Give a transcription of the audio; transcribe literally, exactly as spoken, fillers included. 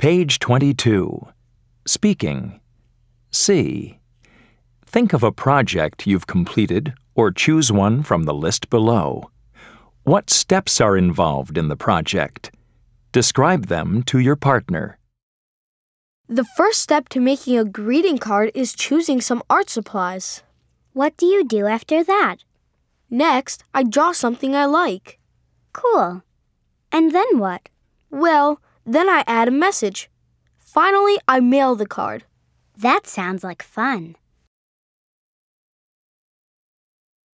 Page twenty-two. Speaking. C. Think of a project you've completed or choose one from the list below. What steps are involved in the project? Describe them to your partner. The first step to making a greeting card is choosing some art supplies. What do you do after that? Next, I draw something I like. Cool. And then what? Well, then I add a message. Finally, I mail the card. That sounds like fun.